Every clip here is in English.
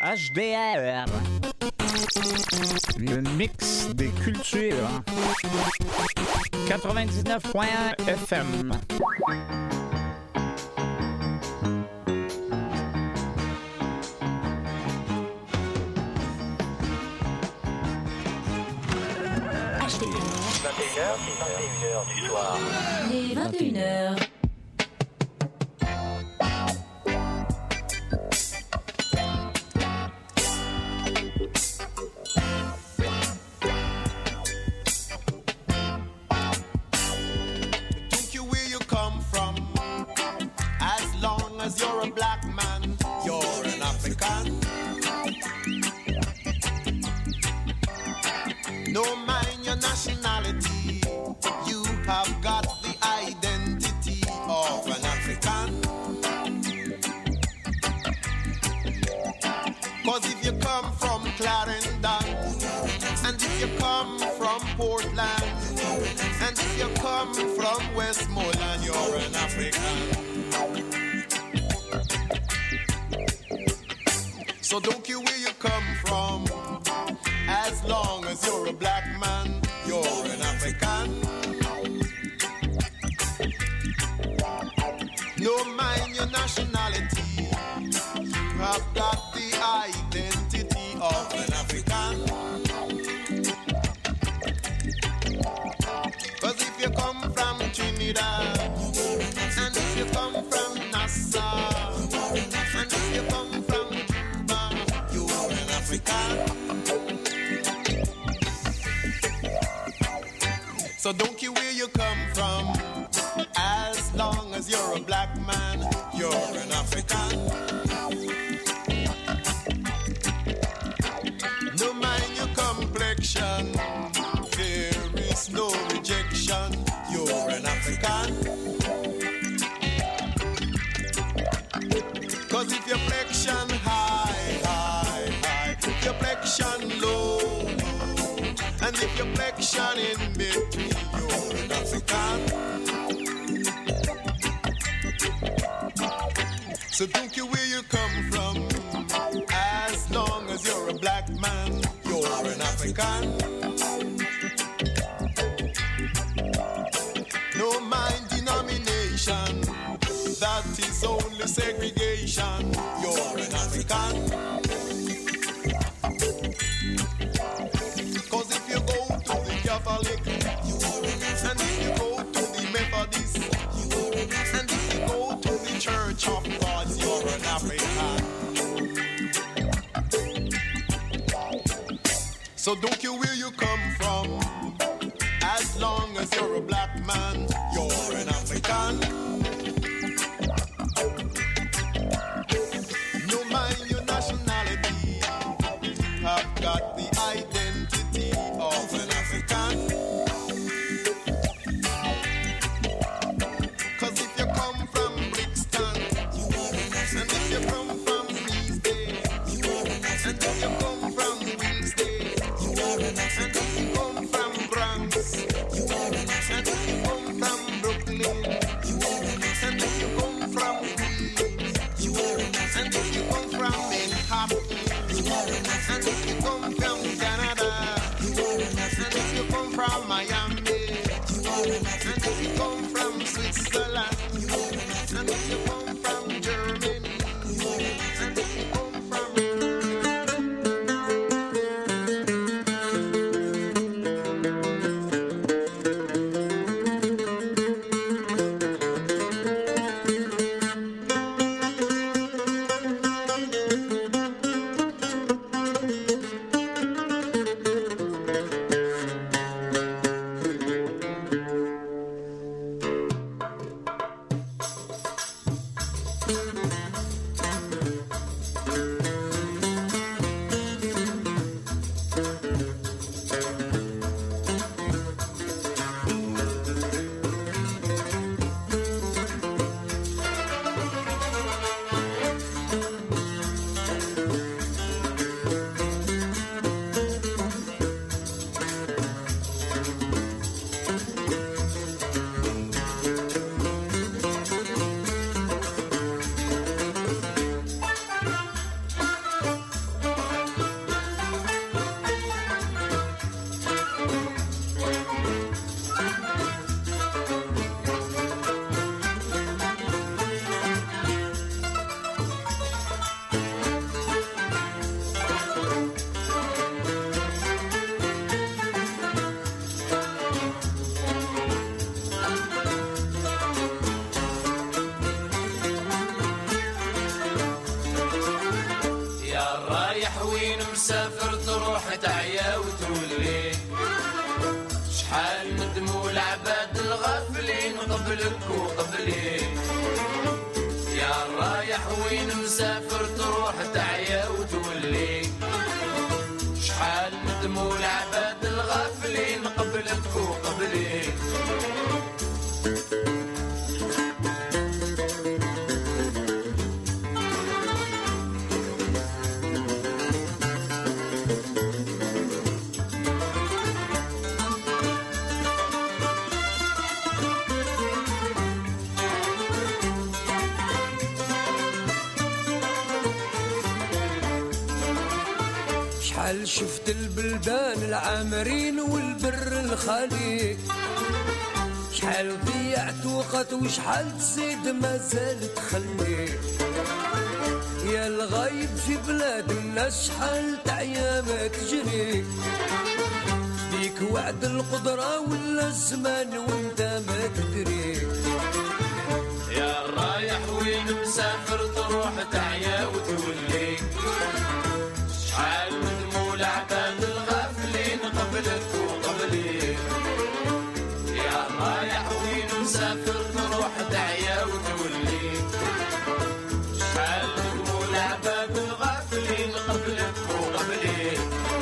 HDR. Le mix des cultures. 99.1 FM. Les 21h du soir. Les 21h. You're a black man, you're an African. No mind your nationality, you have got the identity of an African. Cause if you come from Clarendon, and if you come from Portland, and if you come from Westmoreland, you're an African. So don't care where you come from, as long as you're a black man, you're an African. No mind your nationality, you have got the identity of an African. Cause if you come from Trinidad, and if you come from Nassau, and if you come from so don't care where you come from, as long as you're a black man, you're an African. No mind your complexion, there is no rejection, you're an African. Cause if your flexion high, if your flexion low, and if your flexion in between, you're an African. So don't care where you come from, as long as you're a black man, you're an African. No mind denomination, that is only segregation, you're an African. Cause if you go to the Catholic, and if you go to the Methodist, and if you go to the Church of God, you're an African. So don't care where you come from, as long as you're a black man, you're an African. No mind your nationality, have got the identity of an African. Cause if you come from Brixton, and if you come from Eastgate, and if you come from Winston, and if you come from Bronx, and if you come from Brooklyn, and if you come from Queens, and if you come from Manhattan, and if you come from Canada, and if you come from Miami, and if you come from Switzerland, and if you come from Germany, and if you come مسافر تروح تعيا وتولي شحال ندموا العباد الغافلين قبلك وقبلي يا رايح وين مسافر تروح تعيا وتولي شحال ندموا العباد الغافلين قبلك وقبلي شحال شفت البلدان العامرين والبر الخالي شحال ضيعت وقت وشحال تزيد ما زالت تخلي يا الغايب في بلاد الناس شحال تعيا ما تجري بيك وعد القدرة ولا الزمان وانت ما تدري يا رايح وين مسافر تروح تعيا وتولي شحال ندموا العباد الغافلين قبلك وقبلي يا رايح وين مسافر تروح تعيا وتولي شحال ندموا العباد الغافلين قبلك وقبلي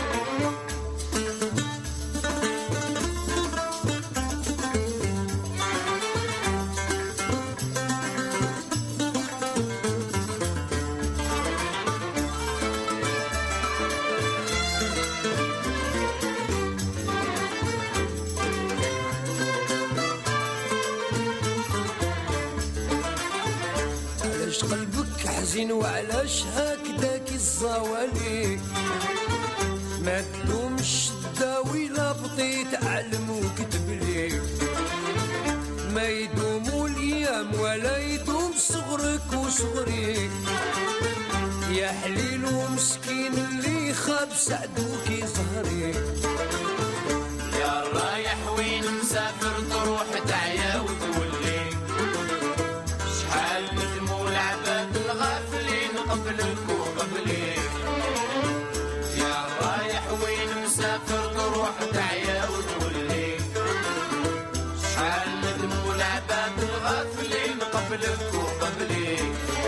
قلبك حزين وعلاش هكداك الزوالي ما تلومش تداوي لا بطيت علم وكتب لي ما يدوموا الايام ولا يدوم صغرك وصغري يا حليل ومسكين اللي خاب سعدوك يظهري يا رايح وين مسافر تروح تعيا وتولي شحال ندموا العباد الغافلين قبلك وقبلي يا رايح وين مسافر تروح تعيا وتولي شحال ندموا العباد الغافلين قبلك وقبلي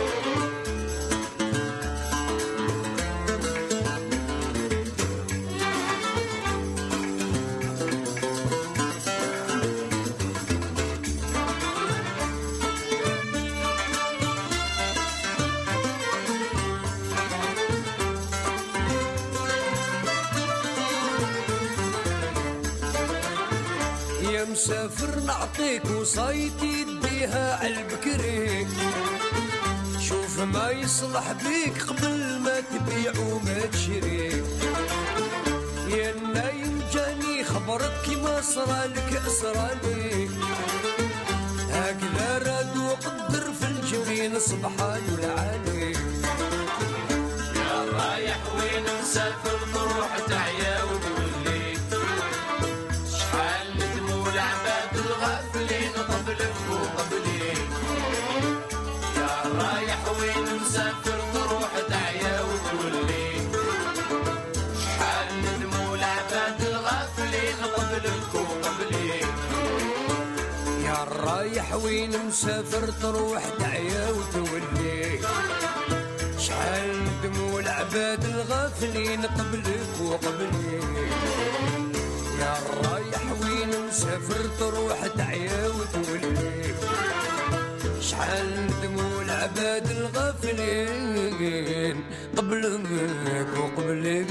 مسافر نعطيك وصايتي يديها عالبكري شوف ما يصلح بيك قبل ما تبيع وما تشري يا نايم جاني خبرك كيما صرالك أسرالي هكذا راد وقدر في الجبين سبحان العالي يا رايح وين مسافر تروح تعيا وتولي شحال ندموا العباد الغافلين قبلك وقبلي يا رايح وين مسافر تروح تعيا وتولي شحال ندموا العباد الغافلين قبلك وقبلي يا رايح وين مسافر تروح تعيا وتولي شحال ندموا العباد الغافلين قبلك وقبلي يا رايح وين مسافر تروح تعيا وتولي شحال ندموا العباد الغافلين قبلك وقبلي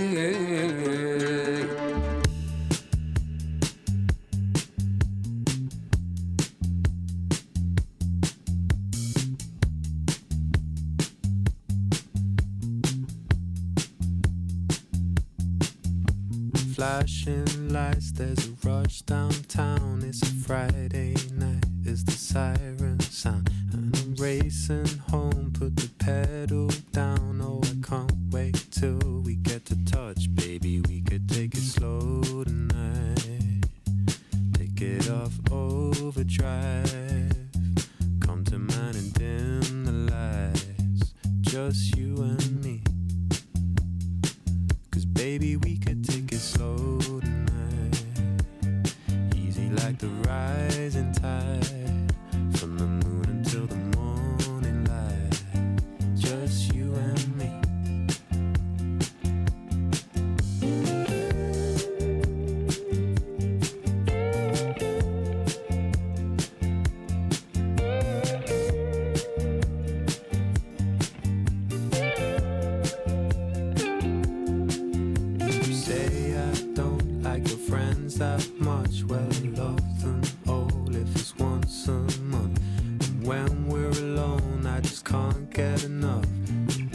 Flashing lights, there's a rush downtown. It's a Friday night, it's the siren sound. And I'm racing home, put the pedal down. Oh, I can't wait till we get to touch, baby. We could take it slow tonight. Take it off overdrive. Come to mine and dim the lights. Just you and me. 'Cause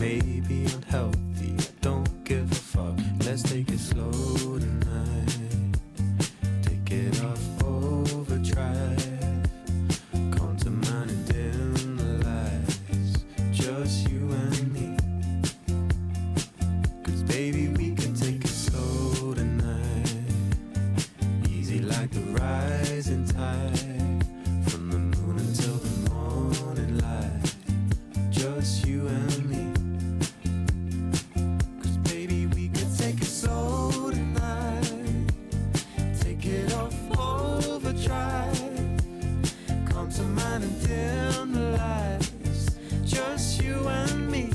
maybe unhealthy. Don't give a fuck. Let's take it slow tonight. Take it off overdrive. Come to mind and dim the lights. Just you and me. 'Cause baby, we can take it slow tonight. Easy like the rising tide. From the moon until the morning light. Just you and me. 'Cause baby, we can take it slow tonight. Take it off overdrive. Come to mind and dim the lights. Just you and me.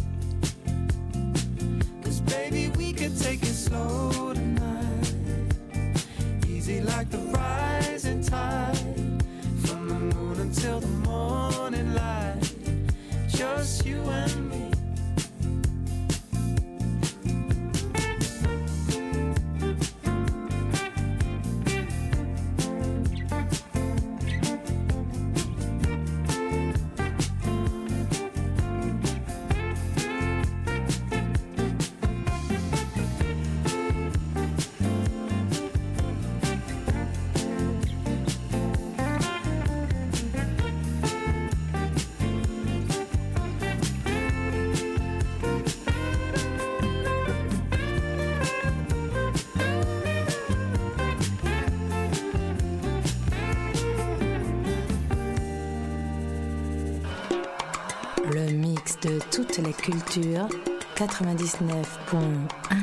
'Cause baby, we can take it slow tonight. Easy like the rising tide. From the moon until the morning light. Just you and me. Le mix de toutes les cultures, 99.1.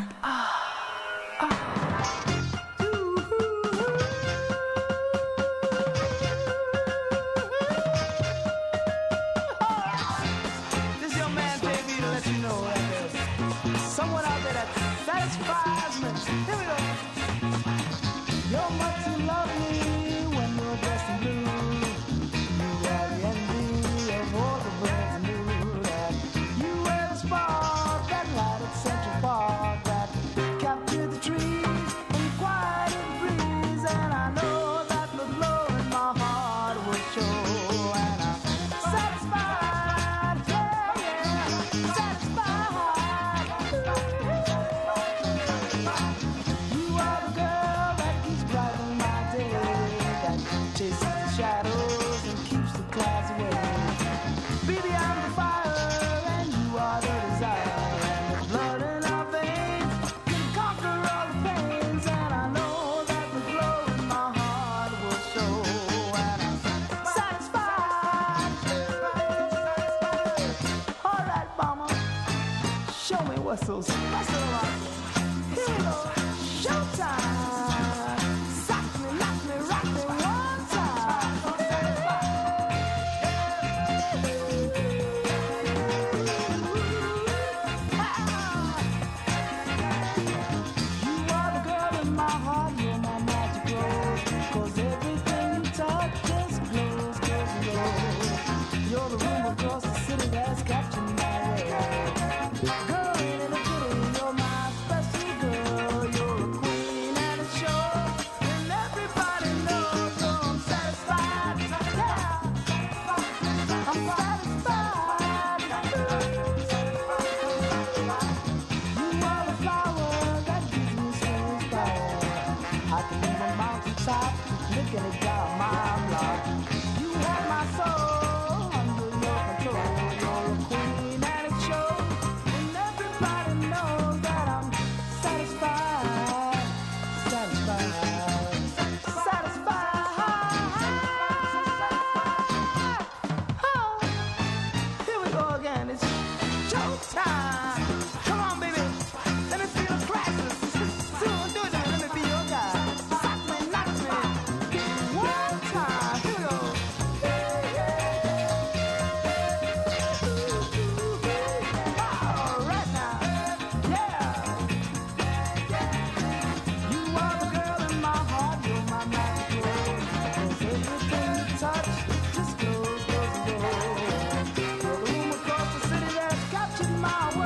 This young man paid me to let you know that there's someone out there that satisfies me. Here we go. You're much to love me when you're dressed in blue. You are the envy of all the birds in blue. That you wear the spark that light at Central Park that captured the trees and quieted the breeze. And I know that the glow in my heart will show. And I'm satisfied, yeah, yeah, satisfied. You are the girl that keeps brightening my day, that chases the shadows and keeps the clouds away. Baby, I'm the fire and you are the desire, and the blood in our veins can conquer all the pains. And I know that the glow in my heart will show. And I'm satisfied. All right, mama, show me what's so special about it. Here we go, showtime. Sock me, lock me, rock me one time. You are the girl in my heart, you're my magic rose. 'Cause everything you touch just glows, glows, glows. You're the room across the city that's captured my way. Girl, ain't it a pity, you're my special girl. You're a queen and a show, and everybody knows. So I'm satisfied, yeah, I'm satisfied. You are the flower that gives me so inspired. I can leave a mountaintop, looking at down my block. You have my soul under your control. You're a queen and it shows, and everybody knows that I'm satisfied, satisfied, satisfied. Oh, here we go again. It's showtime. Come on, baby. Let me feel the crashes. Soon do it to me. Let me be your guy. Sock me, knock me. One time. Here we go. All right now. Yeah. You are the girl in my heart. You're my magic rose. 'Cause everything you touch just goes, goes, goes. You're the room across the city that's captured my world.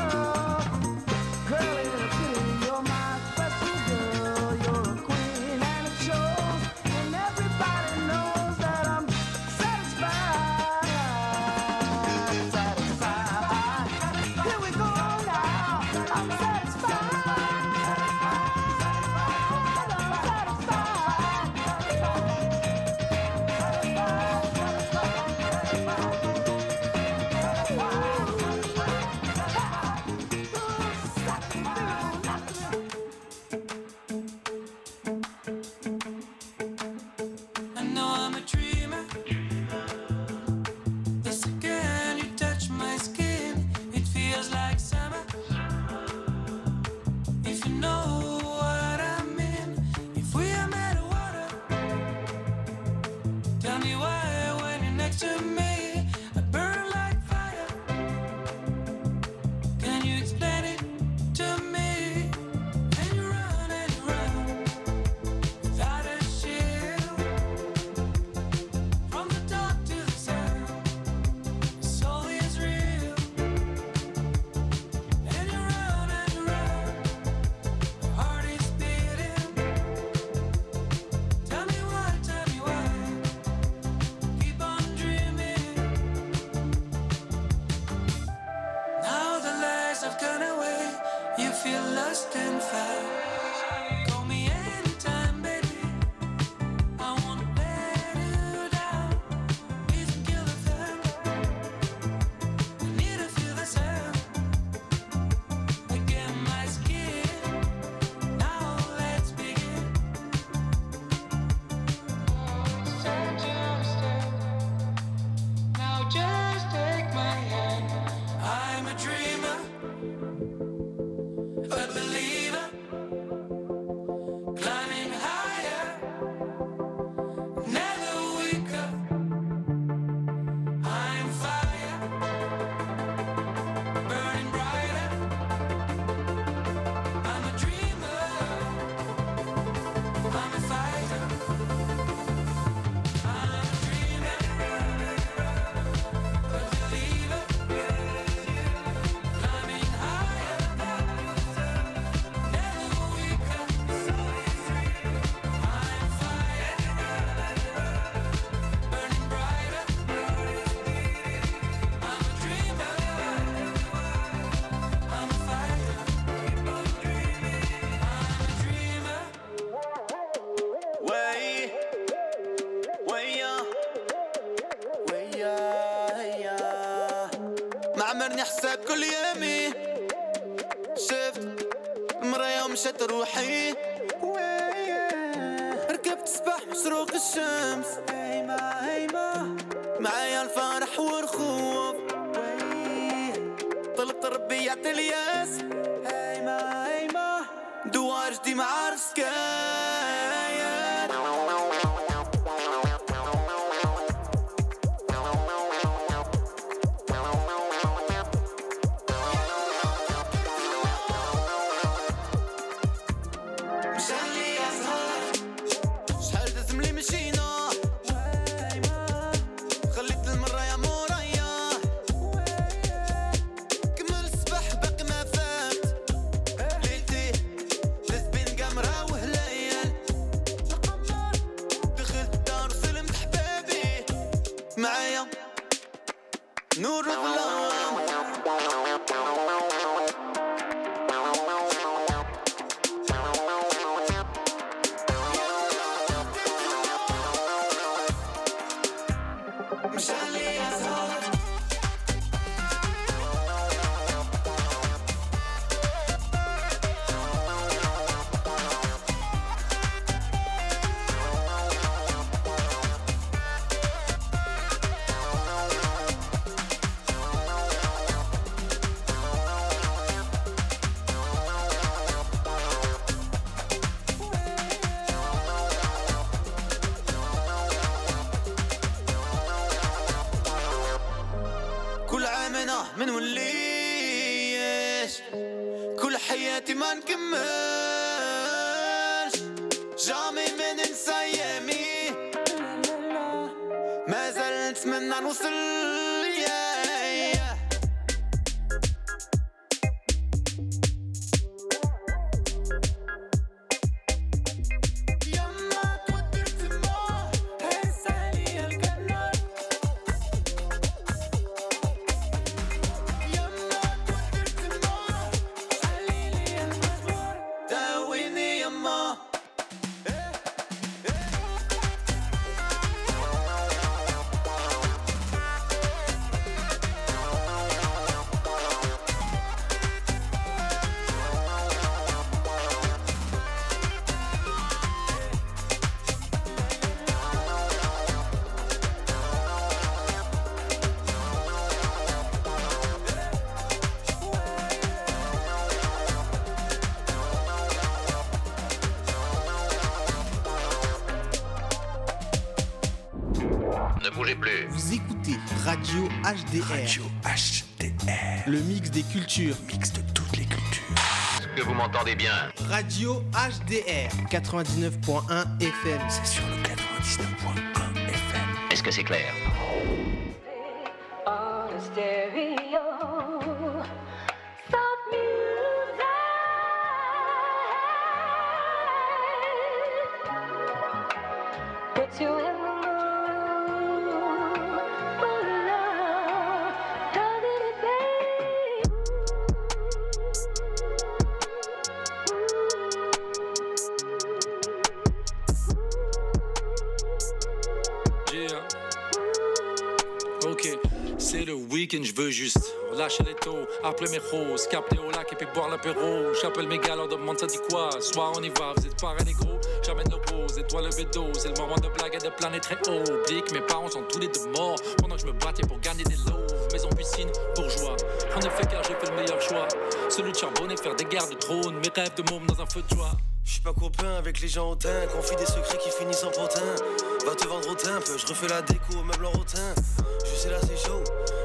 You feel lost and found. Call me anytime, baby. I wanna let you down. Please don't kill the thing. I need to feel the sound. Again, my skin. Now let's begin. Trying to understand. Now just take my hand. I'm a dreamer, a believer, climbing higher, never weaker. I'm fire, burning brighter. I'm a dreamer, I'm a fighter. I'm a dreamer, a believer, climbing higher, never weaker. I'm fire, burning brighter. I'm a dreamer, I'm a fighter. I'm a dreamer. ويا ما عمرني حساب كل يومي شفت المرايا ومشات روحي ركبت سباح مشروق الشمس هيما معايا الفرح والخوف طلبت ربي يعطي الياس هيما دوار جدي ما عارف سكايات مشان لي أزهار شحال دازم لي مشينا خليت المرايا مورايا كمل الصباح باقي ما فات ليلتي لز بين قمرة وهليل دخلت الدار وسلمت حبابي معايا نور وظلام مشان لي أزهار كل عام انا من وليش كل حياتي ما نكملش جامي ما ننسى ايامي ما زال نتمنى نوصل يما تودر تما هز عليا القمر يما تودر تما خليلي المجبور داويني يما Ne bougez plus. Vous écoutez Radio HDR. Radio HDR. Le mix des cultures. Mix de toutes les cultures. Est-ce que vous m'entendez bien? Radio HDR 99.1 FM. C'est sur le 99.1 FM. Est-ce que c'est clair? On a stereo, soft music. Put you in the mood for love. How did it be? veux juste relâcher les taux, appeler mes roses, capter au lac et puis boire l'apéro. J'appelle mes gars, leur demande ça dit quoi. Soit on y va, vous êtes pareil négro. J'amène nos poses, étoile le bédo. C'est le moment de blague et de planer très haut. Oublie que mes parents sont tous les deux morts pendant que je me battais pour gagner des lots. Maison piscine, bourgeois. En effet car j'ai fait le meilleur choix, celui de charbonner, faire des guerres de trône. Mes rêves de môme dans un feu de joie. J'suis pas copain avec les gens hautains, confie des secrets qui finissent en potin. Va te vendre au timbre, je refais la déco au meuble en rotin. Je sais là c'est chaud,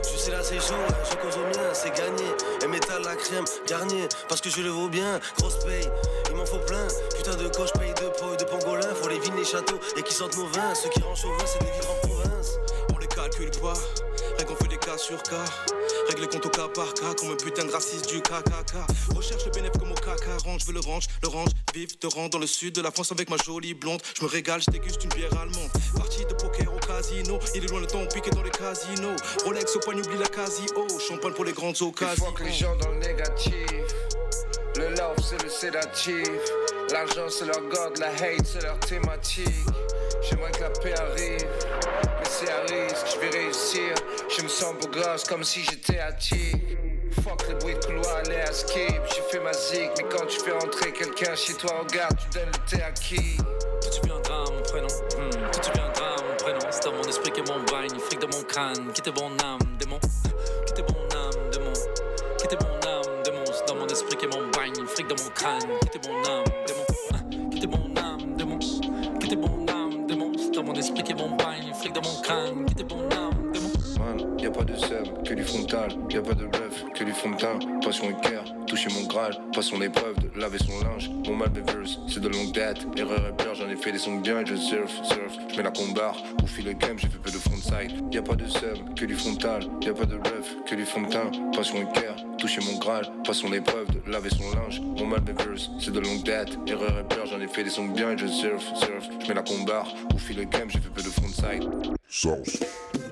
je cause au mien, c'est gagné. Et métal la crème, Garnier, parce que je le vaux bien. Grosse paye, il m'en faut plein. Putain de coche, paye de po et de pangolin. Faut les vignes, les châteaux et qui sentent nos vins. Ceux qui rangent chauvin, c'est de vivre en province. On les calcule pas, règle on fait des cas sur cas. Règle les comptes au cas par cas, comme un putain de raciste du KKK. Recherche le bénéfice comme au caca, je veux le range, vif te rend dans le sud de la France avec ma jolie blonde. Je me régale, je déguste une bière allemande. Partie de poker au casino, il est loin le temps piqué dans les casinos. Rolex au poignet, oublie la Casio, champagne pour les grandes occasions. Fuck les gens dans le négatif, le love c'est le sédatif. L'argent c'est leur god, la hate c'est leur thématique. J'aimerais que la paix arrive, mais c'est à risque, je vais réussir. Je me sens beau gosse comme si j'étais attique. Fuck les bruits de couloir, allez à skip. J'ai fait ma zig, mais quand tu fais entrer quelqu'un chez toi, regarde, tu donnes le thé à qui? Tout deviendra mon prénom, tout deviendra mon prénom. C'est dans mon esprit que mon bagne, fric de mon crâne. Quittez mon âme, démon, quittez mon âme, démon. Quittez mon âme, démon. C'est dans mon esprit que mon bagne, fric de mon crâne. Quittez mon âme, démon. Quittez mon âme, démon. Quittez mon âme, démon. C'est dans mon esprit que mon bagne, fric de mon crâne. Quittez mon âme, démon. Man, y'a pas de sève, que du frontal. Y'a pas de bluff, que du fond de teint. Passion et cœur, toucher mon Graal. Pas son épreuve de laver son linge. Mon mal de verse, c'est de longue date. Erreur et peur, j'en ai fait des sons bien et je surf. Je mets la combarre, pour filer le game, j'ai fait peu de frontside. Y'a pas de sève, que du frontal. Y'a pas de bluff, que du fond de teint. Passion et cœur, toucher mon Graal. Pas son épreuve de laver son linge. Mon mal de verse, c'est de longue date. Erreur et peur, j'en ai fait des sons bien et je surf. Je mets la combarre, pour filer le game, j'ai fait peu de frontside. Sauce.